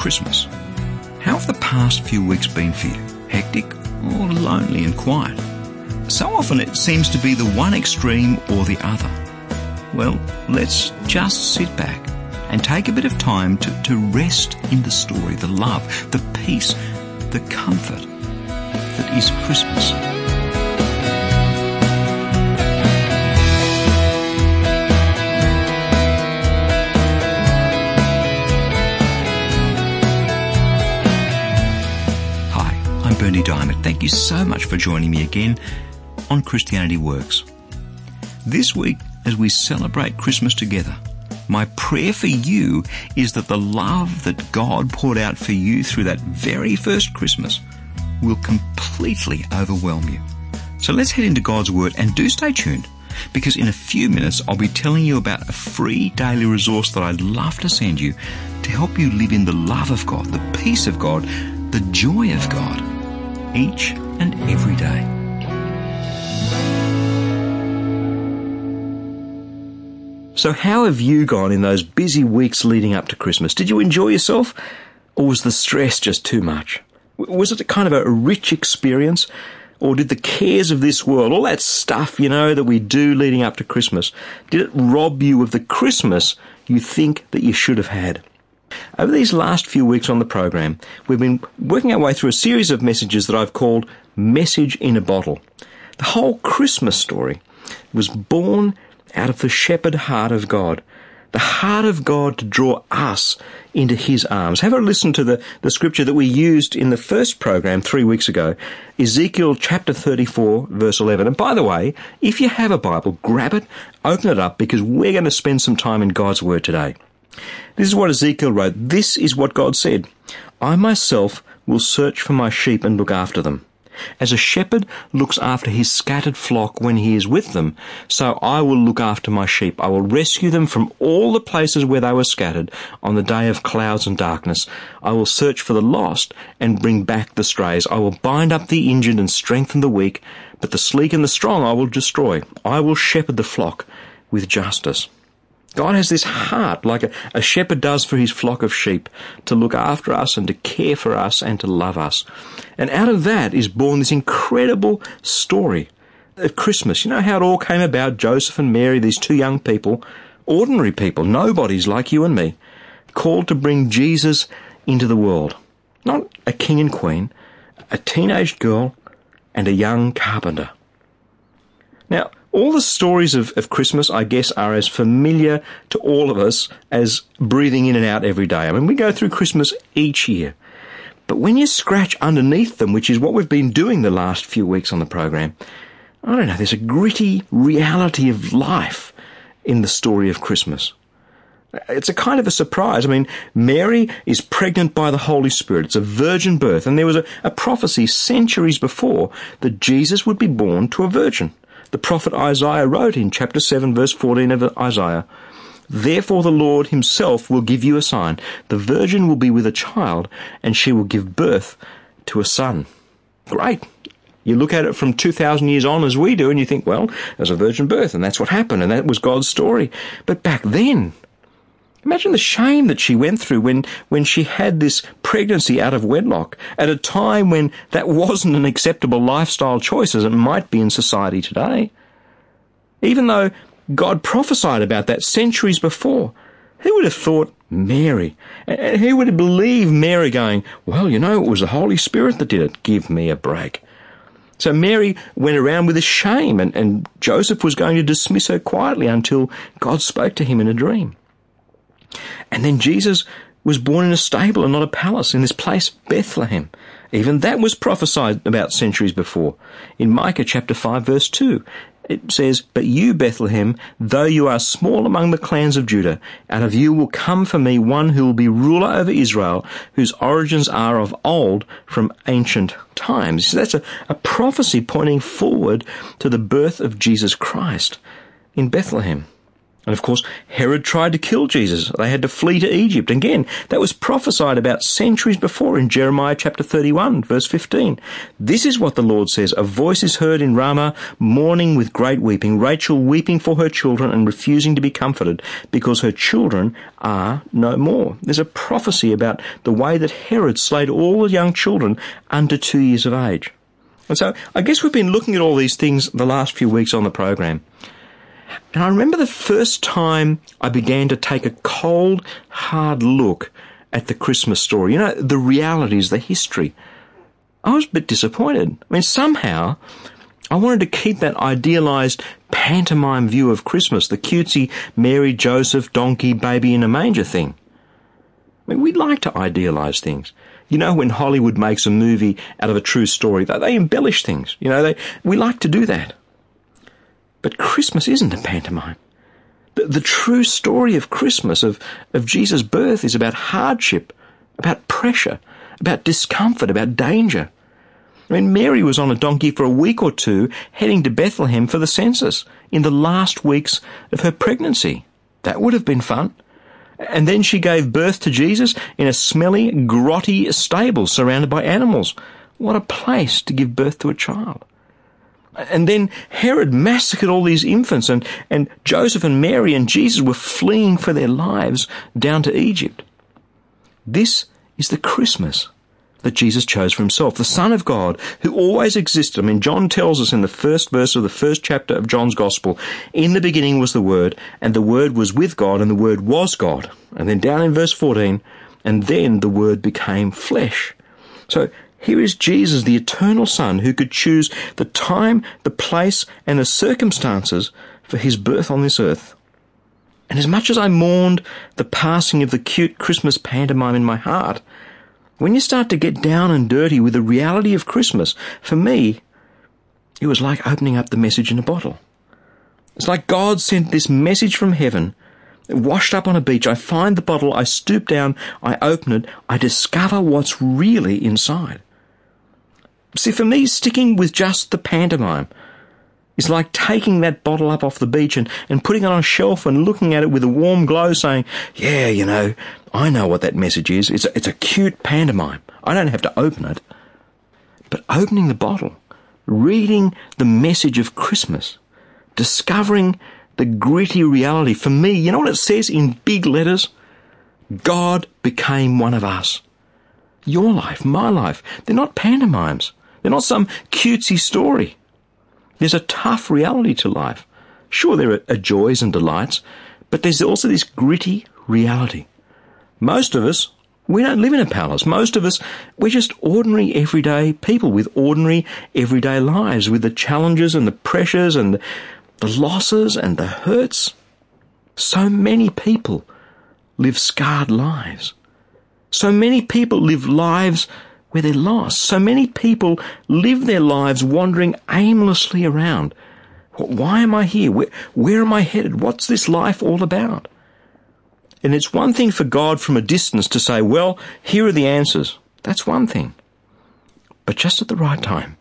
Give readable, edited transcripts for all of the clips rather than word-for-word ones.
Christmas. How have the past few weeks been for you? Hectic or lonely and quiet? So often it seems to be the one extreme or the other. Well, let's just sit back and take a bit of time to rest in the story, the love, the peace, the comfort that is Christmas. Hi, I'm Bernie Diamond. Thank you so much for joining me again on Christianity Works. This week, as we celebrate Christmas together, my prayer for you is that the love that God poured out for you through that very first Christmas will completely overwhelm you. So let's head into God's Word, and do stay tuned, because in a few minutes I'll be telling you about a free daily resource that I'd love to send you to help you live in the love of God, the peace of God, the joy of God, each and every day. So how have you gone in those busy weeks leading up to Christmas? Did you enjoy yourself, or was the stress just too much? Was it a kind of a rich experience, or did the cares of this world, all that stuff, that we do leading up to Christmas, did it rob you of the Christmas you think that you should have had? Over these last few weeks on the program, we've been working our way through a series of messages that I've called Message in a Bottle. The whole Christmas story was born out of the shepherd heart of God, the heart of God to draw us into his arms. Have a listen to the scripture that we used in the first program 3 weeks ago, Ezekiel chapter 34, verse 11. And by the way, if you have a Bible, grab it, open it up, because we're going to spend some time in God's Word today. This is what Ezekiel wrote. This is what God said. I myself will search for my sheep and look after them. As a shepherd looks after his scattered flock when he is with them, so I will look after my sheep. I will rescue them from all the places where they were scattered on the day of clouds and darkness. I will search for the lost and bring back the strays. I will bind up the injured and strengthen the weak, but the sleek and the strong I will destroy. I will shepherd the flock with justice. God has this heart, like a shepherd does for his flock of sheep, to look after us and to care for us and to love us. And out of that is born this incredible story of Christmas. You know how it all came about? Joseph and Mary, these two young people, ordinary people, nobodies like you and me, called to bring Jesus into the world. Not a king and queen, a teenage girl and a young carpenter. Now, all the stories of Christmas, I guess, are as familiar to all of us as breathing in and out every day. I mean, we go through Christmas each year. But when you scratch underneath them, which is what we've been doing the last few weeks on the program, I don't know, there's a gritty reality of life in the story of Christmas. It's a kind of a surprise. I mean, Mary is pregnant by the Holy Spirit. It's a virgin birth. And there was a prophecy centuries before that Jesus would be born to a virgin. The prophet Isaiah wrote in chapter 7, verse 14 of Isaiah, Therefore the Lord himself will give you a sign. The virgin will be with a child, and she will give birth to a son. Great. You look at it from 2,000 years on as we do, and you think, well, there's a virgin birth, and that's what happened, and that was God's story. But back then, imagine the shame that she went through when she had this pregnancy out of wedlock at a time when that wasn't an acceptable lifestyle choice as it might be in society today. Even though God prophesied about that centuries before, who would have thought Mary? And who would have believed Mary going, well, it was the Holy Spirit that did it. Give me a break. So Mary went around with a shame, and Joseph was going to dismiss her quietly until God spoke to him in a dream. And then Jesus was born in a stable and not a palace, in this place, Bethlehem. Even that was prophesied about centuries before. In Micah chapter 5, verse 2, it says, But you, Bethlehem, though you are small among the clans of Judah, out of you will come for me one who will be ruler over Israel, whose origins are of old, from ancient times. So that's a prophecy pointing forward to the birth of Jesus Christ in Bethlehem. And of course, Herod tried to kill Jesus. They had to flee to Egypt. Again, that was prophesied about centuries before in Jeremiah chapter 31, verse 15. This is what the Lord says, "A voice is heard in Ramah, mourning with great weeping, Rachel weeping for her children and refusing to be comforted, because her children are no more." There's a prophecy about the way that Herod slayed all the young children under 2 years of age. And so I guess we've been looking at all these things the last few weeks on the program. And I remember the first time I began to take a cold, hard look at the Christmas story. You know, the realities, the history. I was a bit disappointed. I mean, somehow I wanted to keep that idealised pantomime view of Christmas, the cutesy Mary, Joseph, donkey, baby in a manger thing. I mean, we like to idealise things. You know, when Hollywood makes a movie out of a true story, they embellish things. You know, we like to do that. But Christmas isn't a pantomime. The true story of Christmas, of Jesus' birth, is about hardship, about pressure, about discomfort, about danger. I mean, Mary was on a donkey for a week or two, heading to Bethlehem for the census in the last weeks of her pregnancy. That would have been fun. And then she gave birth to Jesus in a smelly, grotty stable surrounded by animals. What a place to give birth to a child. And then Herod massacred all these infants, and Joseph and Mary and Jesus were fleeing for their lives down to Egypt. This is the Christmas that Jesus chose for himself, the Son of God, who always existed. I mean, John tells us in the first verse of the first chapter of John's Gospel, "In the beginning was the Word, and the Word was with God, and the Word was God." And then down in verse 14, "And then the Word became flesh." So here is Jesus, the eternal Son, who could choose the time, the place, and the circumstances for his birth on this earth. And as much as I mourned the passing of the cute Christmas pantomime in my heart, when you start to get down and dirty with the reality of Christmas, for me, it was like opening up the message in a bottle. It's like God sent this message from heaven, washed up on a beach. I find the bottle, I stoop down, I open it, I discover what's really inside. See, for me, sticking with just the pantomime is like taking that bottle up off the beach and putting it on a shelf and looking at it with a warm glow saying, "Yeah, you know, I know what that message is. It's a cute pantomime. I don't have to open it." But opening the bottle, reading the message of Christmas, discovering the gritty reality, for me, you know what it says in big letters? God became one of us. Your life, my life, they're not pantomimes. They're not some cutesy story. There's a tough reality to life. Sure, there are joys and delights, but there's also this gritty reality. Most of us, we don't live in a palace. Most of us, we're just ordinary, everyday people with ordinary, everyday lives, with the challenges and the pressures and the losses and the hurts. So many people live scarred lives. So many people live lives where they're lost. So many people live their lives wandering aimlessly around. Why am I here? Where am I headed? What's this life all about? And it's one thing for God from a distance to say, well, here are the answers. That's one thing. But just at the right time,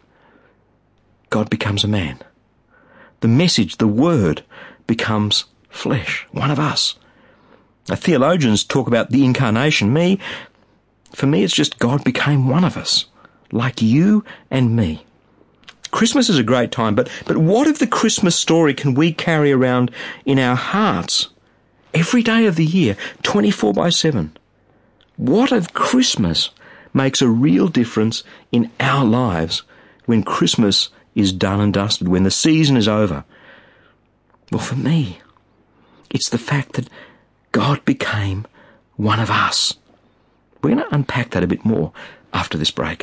God becomes a man. The message, the word, becomes flesh, one of us. Now, theologians talk about the incarnation. For me, it's just God became one of us, like you and me. Christmas is a great time, but what of the Christmas story can we carry around in our hearts every day of the year, 24/7? What of Christmas makes a real difference in our lives when Christmas is done and dusted, when the season is over? Well, for me, it's the fact that God became one of us. We're going to unpack that a bit more after this break.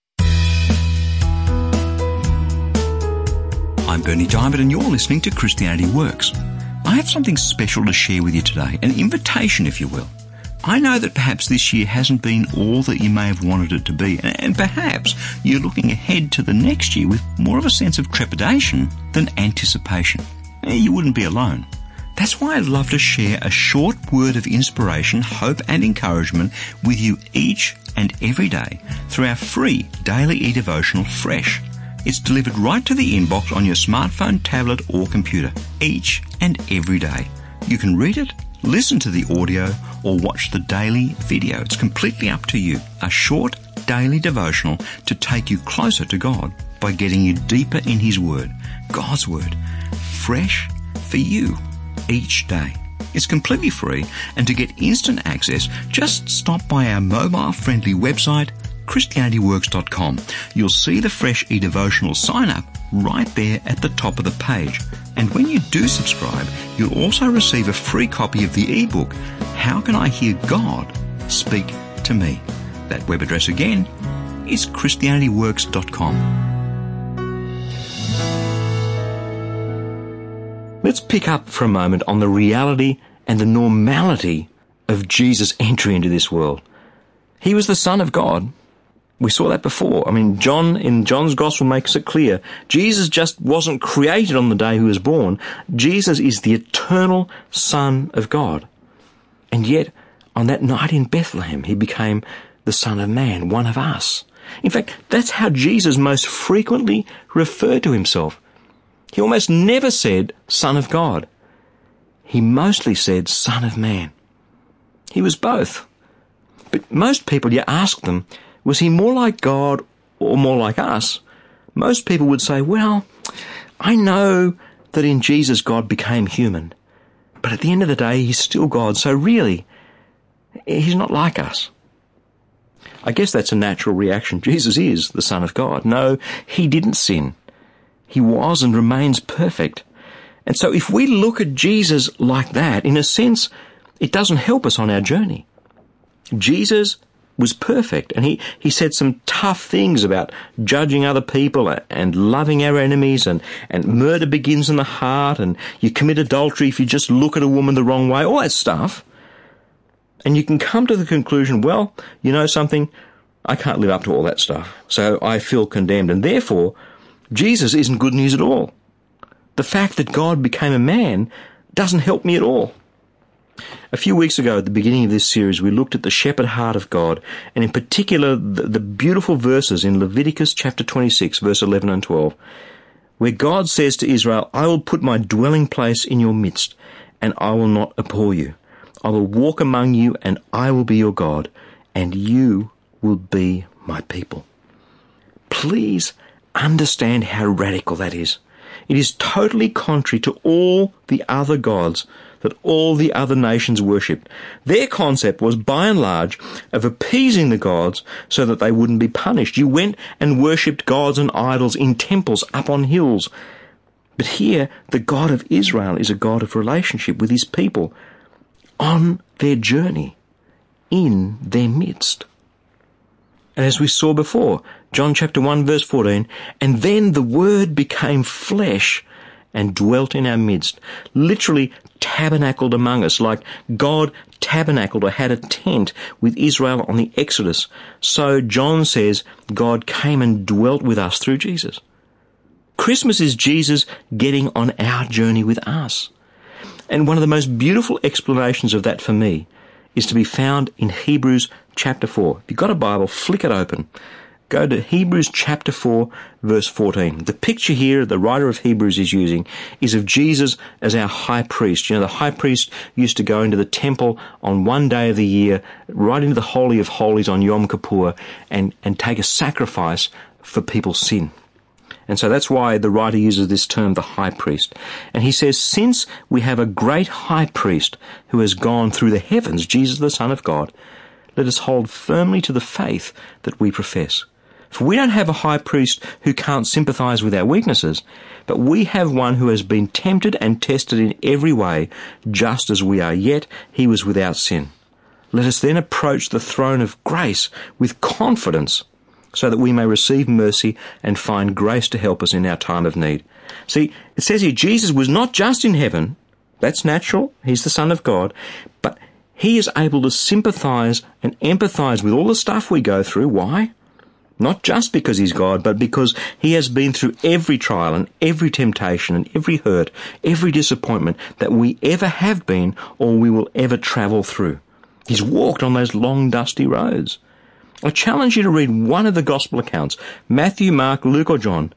I'm Bernie Diamond and you're listening to Christianity Works. I have something special to share with you today, an invitation, if you will. I know that perhaps this year hasn't been all that you may have wanted it to be, and perhaps you're looking ahead to the next year with more of a sense of trepidation than anticipation. You wouldn't be alone. That's why I'd love to share a short word of inspiration, hope and encouragement with you each and every day through our free daily e-devotional Fresh. It's delivered right to the inbox on your smartphone, tablet or computer each and every day. You can read it, listen to the audio, or watch the daily video. It's completely up to you. A short daily devotional to take you closer to God by getting you deeper in His Word, God's Word, fresh for you each day. It's completely free, and to get instant access, just stop by our mobile-friendly website, ChristianityWorks.com. You'll see the Fresh eDevotional sign up right there at the top of the page. And when you do subscribe, you'll also receive a free copy of the ebook, How Can I Hear God Speak to Me? That web address again is ChristianityWorks.com. Let's pick up for a moment on the reality and the normality of Jesus' entry into this world. He was the Son of God. We saw that before. I mean, John, in John's Gospel, makes it clear. Jesus just wasn't created on the day he was born. Jesus is the eternal Son of God. And yet, on that night in Bethlehem, he became the Son of Man, one of us. In fact, that's how Jesus most frequently referred to himself. He almost never said Son of God. He mostly said Son of Man. He was both. But most people, you ask them, was he more like God or more like us? Most people would say, well, I know that in Jesus God became human, but at the end of the day he's still God, so really, he's not like us. I guess that's a natural reaction. Jesus is the Son of God. No, he didn't sin. He was and remains perfect. And so if we look at Jesus like that, in a sense, it doesn't help us on our journey. Jesus was perfect, and he said some tough things about judging other people and loving our enemies, and murder begins in the heart, and you commit adultery if you just look at a woman the wrong way, all that stuff. And you can come to the conclusion, well, you know something, I can't live up to all that stuff, so I feel condemned, and therefore Jesus isn't good news at all. The fact that God became a man doesn't help me at all. A few weeks ago at the beginning of this series, we looked at the shepherd heart of God, and in particular the beautiful verses in Leviticus chapter 26, verse 11 and 12, where God says to Israel, I will put my dwelling place in your midst, and I will not abhor you. I will walk among you, and I will be your God, and you will be my people. Please understand how radical that is. It is totally contrary to all the other gods that all the other nations worshipped. Their concept was, by and large, of appeasing the gods so that they wouldn't be punished. You went and worshipped gods and idols in temples up on hills. But here, the God of Israel is a God of relationship with his people on their journey, in their midst. And as we saw before, John chapter 1 verse 14, and then the Word became flesh and dwelt in our midst, literally tabernacled among us, like God tabernacled or had a tent with Israel on the Exodus. So John says God came and dwelt with us through Jesus. Christmas is Jesus getting on our journey with us. And one of the most beautiful explanations of that for me is to be found in Hebrews chapter 4. If you've got a Bible, flick it open. Go to Hebrews chapter 4, verse 14. The picture here the writer of Hebrews is using is of Jesus as our high priest. You know, the high priest used to go into the temple on one day of the year, right into the Holy of Holies on Yom Kippur, and take a sacrifice for people's sin. And so that's why the writer uses this term, the high priest. And he says, since we have a great high priest who has gone through the heavens, Jesus the Son of God, let us hold firmly to the faith that we profess. For we don't have a high priest who can't sympathize with our weaknesses, but we have one who has been tempted and tested in every way, just as we are, yet he was without sin. Let us then approach the throne of grace with confidence, so that we may receive mercy and find grace to help us in our time of need. See, it says here, Jesus was not just in heaven. That's natural. He's the Son of God. But he is able to sympathize and empathize with all the stuff we go through. Why? Not just because he's God, but because he has been through every trial and every temptation and every hurt, every disappointment that we ever have been or we will ever travel through. He's walked on those long, dusty roads. I challenge you to read one of the gospel accounts, Matthew, Mark, Luke or John.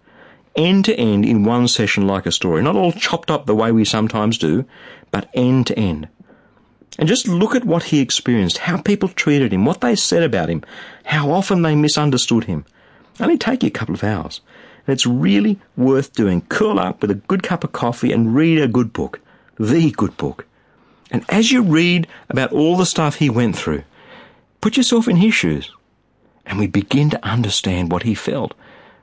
end to end in one session like a story, not all chopped up the way we sometimes do, but end to end. And just look at what he experienced, how people treated him, what they said about him, how often they misunderstood him. Only take you a couple of hours. And it's really worth doing. Curl up with a good cup of coffee and read a good book. The good book. And as you read about all the stuff he went through, put yourself in his shoes. And we begin to understand what he felt.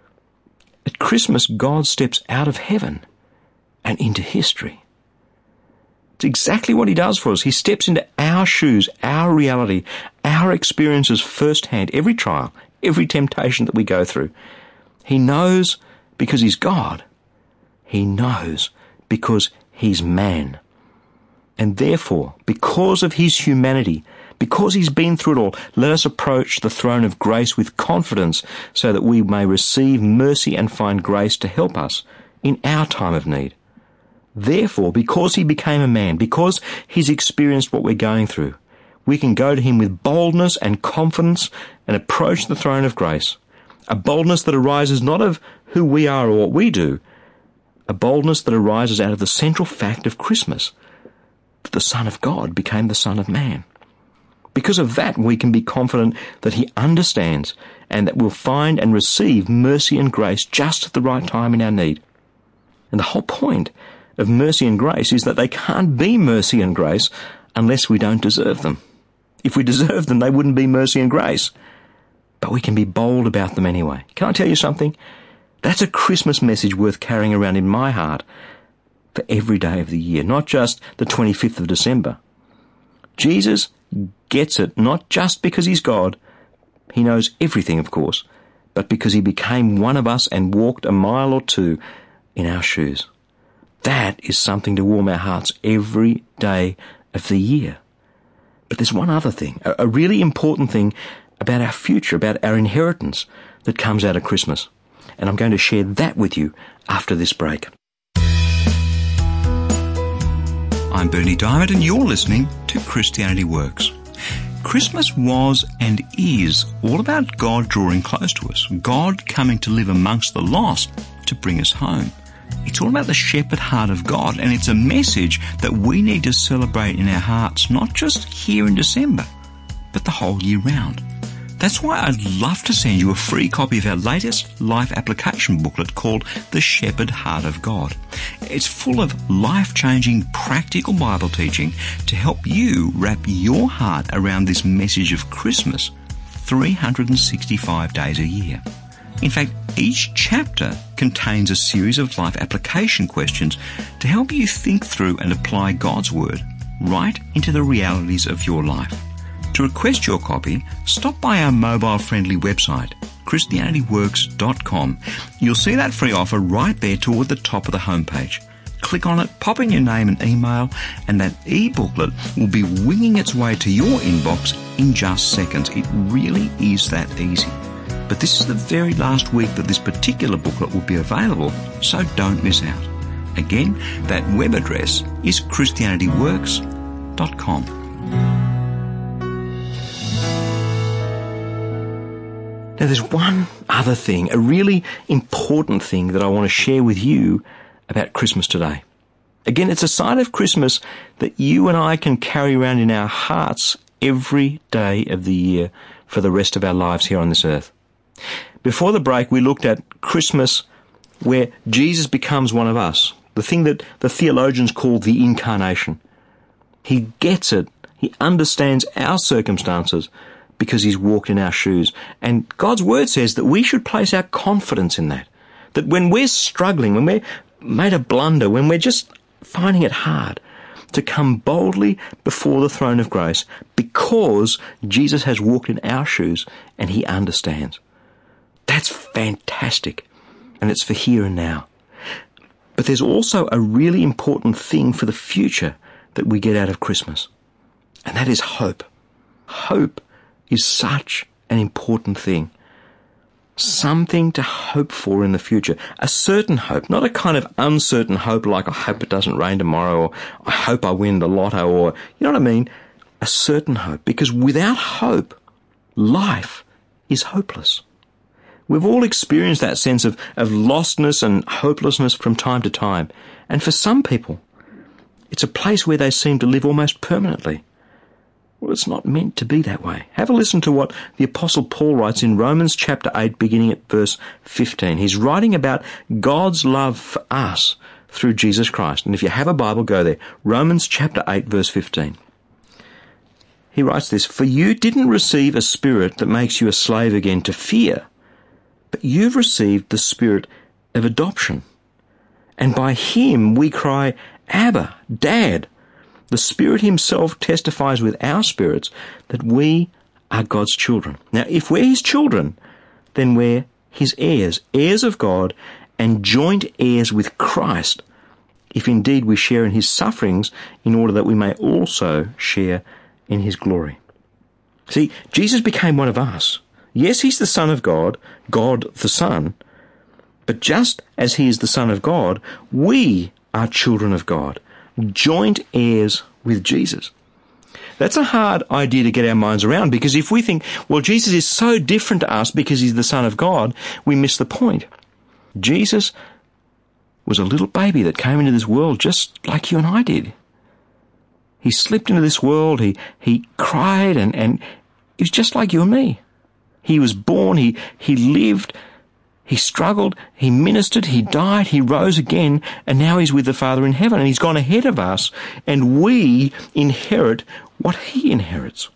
At Christmas, God steps out of heaven and into history. It's exactly what he does for us. He steps into our shoes, our reality, our experiences firsthand, every trial, every temptation that we go through. He knows because he's God. He knows because he's man. And therefore, because of his humanity, because he's been through it all, let us approach the throne of grace with confidence so that we may receive mercy and find grace to help us in our time of need. Therefore, because he became a man, because he's experienced what we're going through, we can go to him with boldness and confidence and approach the throne of grace. A boldness that arises not of who we are or what we do, a boldness that arises out of the central fact of Christmas, that the Son of God became the Son of Man. Because of that, we can be confident that he understands and that we'll find and receive mercy and grace just at the right time in our need. And the whole point of mercy and grace is that they can't be mercy and grace unless we don't deserve them. If we deserve them, they wouldn't be mercy and grace. But we can be bold about them anyway. Can I tell you something? That's a Christmas message worth carrying around in my heart for every day of the year, not just the 25th of December. Jesus gets it not just because he's God. He knows everything, of course, but because he became one of us and walked a mile or two in our shoes. That is something to warm our hearts every day of the year. But there's one other thing, a really important thing about our future, about our inheritance that comes out of Christmas. And I'm going to share that with you after this break. I'm Bernie Diamond and you're listening to Christianity Works. Christmas was and is all about God drawing close to us, God coming to live amongst the lost to bring us home. It's all about the shepherd heart of God, and it's a message that we need to celebrate in our hearts, not just here in December, but the whole year round. That's why I'd love to send you a free copy of our latest life application booklet called The Shepherd Heart of God. It's full of life-changing, practical Bible teaching to help you wrap your heart around this message of Christmas 365 days a year. In fact, each chapter contains a series of life application questions to help you think through and apply God's Word right into the realities of your life. To request your copy, stop by our mobile-friendly website, ChristianityWorks.com. You'll see that free offer right there toward the top of the homepage. Click on it, pop in your name and email, and that e-booklet will be winging its way to your inbox in just seconds. It really is that easy. But this is the very last week that this particular booklet will be available, so don't miss out. Again, that web address is ChristianityWorks.com. Now there's one other thing, a really important thing that I want to share with you about Christmas today. Again, it's a side of Christmas that you and I can carry around in our hearts every day of the year for the rest of our lives here on this earth. Before the break, we looked at Christmas where Jesus becomes one of us, the thing that the theologians call the incarnation. He gets it. He understands our circumstances because he's walked in our shoes. And God's Word says that we should place our confidence in that. That when we're struggling, when we're made a blunder, when we're just finding it hard, to come boldly before the throne of grace because Jesus has walked in our shoes and he understands. That's fantastic, and it's for here and now. But there's also a really important thing for the future that we get out of Christmas, and that is hope. Hope is such an important thing. Something to hope for in the future. A certain hope, not a kind of uncertain hope like I hope it doesn't rain tomorrow or I hope I win the lotto or, you know what I mean? A certain hope, because without hope, life is hopeless. We've all experienced that sense of lostness and hopelessness from time to time. And for some people, it's a place where they seem to live almost permanently. Well, it's not meant to be that way. Have a listen to what the Apostle Paul writes in Romans chapter 8, beginning at verse 15. He's writing about God's love for us through Jesus Christ. And if you have a Bible, go there. Romans chapter 8, verse 15. He writes this, "For you didn't receive a spirit that makes you a slave again to fear, but you've received the spirit of adoption. And by him we cry, Abba, Dad. The Spirit himself testifies with our spirits that we are God's children." Now, if we're his children, then we're his heirs, heirs of God, and joint heirs with Christ, if indeed we share in his sufferings, in order that we may also share in his glory. See, Jesus became one of us. Yes, he's the Son of God, God the Son, but just as he is the Son of God, we are children of God, joint heirs with Jesus. That's a hard idea to get our minds around, because if we think, well, Jesus is so different to us because he's the Son of God, we miss the point. Jesus was a little baby that came into this world just like you and I did. He slipped into this world, he cried, and he was just like you and me. He was born, he lived, he struggled, he ministered, he died, he rose again, and now he's with the Father in heaven, and he's gone ahead of us, and we inherit what he inherits.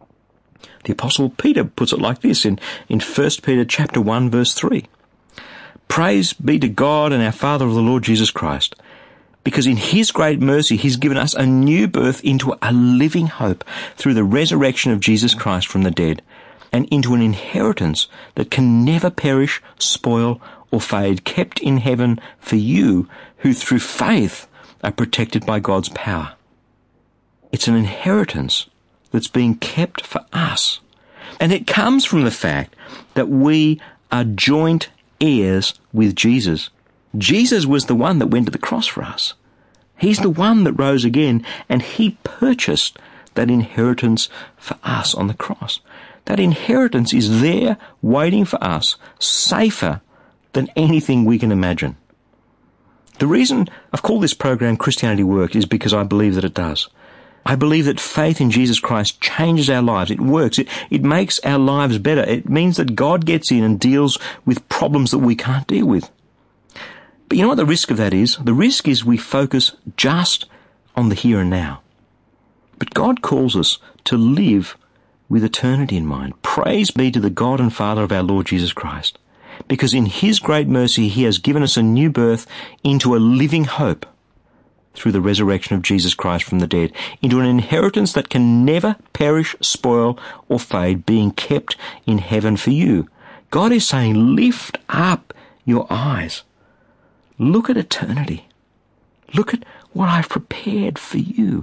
The Apostle Peter puts it like this in 1 Peter chapter 1, verse 3. "Praise be to God and our Father of the Lord Jesus Christ, because in his great mercy he's given us a new birth into a living hope through the resurrection of Jesus Christ from the dead, and into an inheritance that can never perish, spoil, or fade, kept in heaven for you, who through faith are protected by God's power." It's an inheritance that's being kept for us. And it comes from the fact that we are joint heirs with Jesus. Jesus was the one that went to the cross for us. He's the one that rose again, and he purchased that inheritance for us on the cross. That inheritance is there waiting for us, safer than anything we can imagine. The reason I've called this program Christianity Works is because I believe that it does. I believe that faith in Jesus Christ changes our lives. It works. It makes our lives better. It means that God gets in and deals with problems that we can't deal with. But you know what the risk of that is? The risk is we focus just on the here and now. But God calls us to live with eternity in mind. Praise be to the God and Father of our Lord Jesus Christ, because in his great mercy he has given us a new birth into a living hope through the resurrection of Jesus Christ from the dead, into an inheritance that can never perish, spoil, or fade, being kept in heaven for you. God is saying, lift up your eyes. Look at eternity. Look at what I've prepared for you.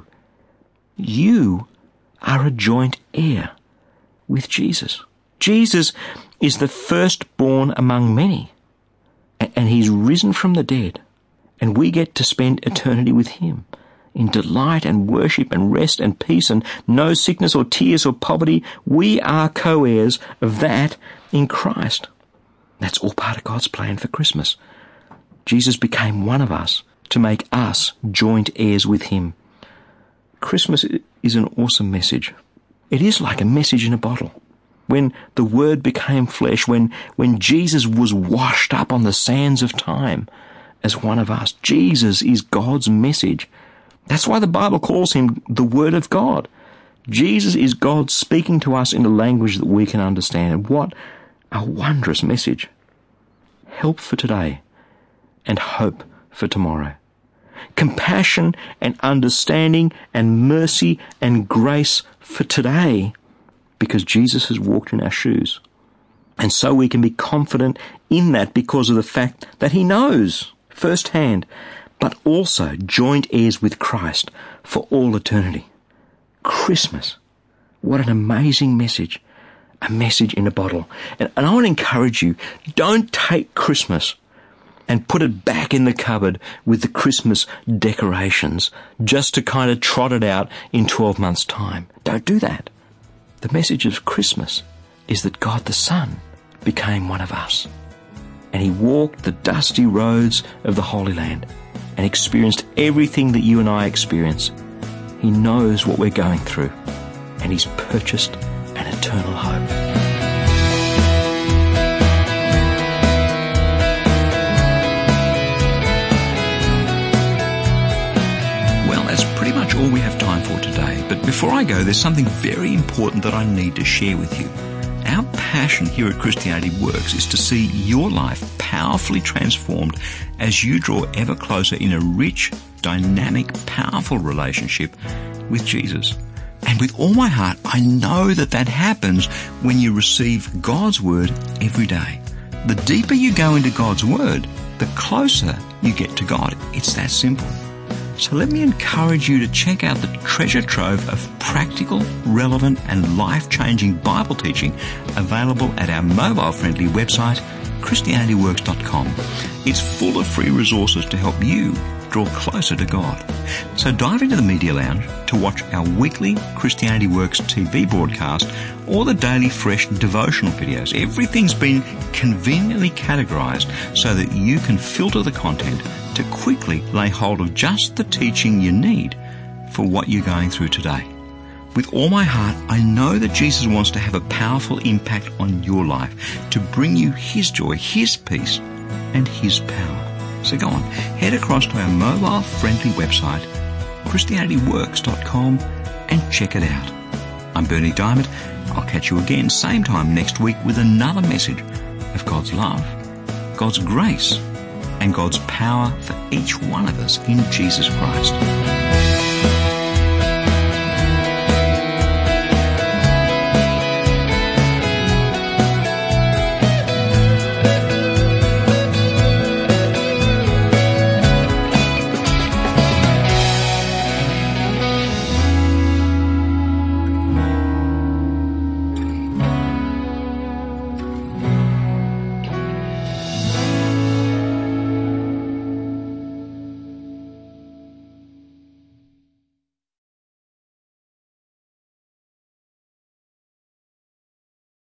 You are a joint heir with Jesus. Jesus is the firstborn among many, and he's risen from the dead, and we get to spend eternity with him in delight and worship and rest and peace and no sickness or tears or poverty. We are co-heirs of that in Christ. That's all part of God's plan for Christmas. Jesus became one of us to make us joint heirs with him. Christmas is an awesome message. It is like a message in a bottle. When the Word became flesh, when Jesus was washed up on the sands of time as one of us, Jesus is God's message. That's why the Bible calls him the Word of God. Jesus is God speaking to us in a language that we can understand. And what a wondrous message. Help for today and hope for tomorrow. Compassion and understanding and mercy and grace for today, because Jesus has walked in our shoes. And so we can be confident in that because of the fact that he knows firsthand, but also joint heirs with Christ for all eternity. Christmas. What an amazing message. A message in a bottle. And I want to encourage you, don't take Christmas and put it back in the cupboard with the Christmas decorations just to kind of trot it out in 12 months' time. Don't do that. The message of Christmas is that God the Son became one of us. And he walked the dusty roads of the Holy Land and experienced everything that you and I experience. He knows what we're going through, and he's purchased an eternal hope. Well, that's pretty much all we have time for today. But before I go, there's something very important that I need to share with you. Our passion here at Christianity Works is to see your life powerfully transformed as you draw ever closer in a rich, dynamic, powerful relationship with Jesus. And with all my heart, I know that happens when you receive God's Word every day. The deeper you go into God's Word, the closer you get to God. It's that simple. So let me encourage you to check out the treasure trove of practical, relevant and life-changing Bible teaching available at our mobile-friendly website, ChristianityWorks.com. It's full of free resources to help you draw closer to God. So dive into the Media Lounge to watch our weekly Christianity Works TV broadcast or the daily fresh devotional videos. Everything's been conveniently categorized so that you can filter the content to quickly lay hold of just the teaching you need for what you're going through today. With all my heart, I know that Jesus wants to have a powerful impact on your life, to bring you his joy, his peace, and his power. So go on, head across to our mobile-friendly website, ChristianityWorks.com, and check it out. I'm Bernie Diamond. I'll catch you again same time next week with another message of God's love, God's grace, and God's power for each one of us in Jesus Christ.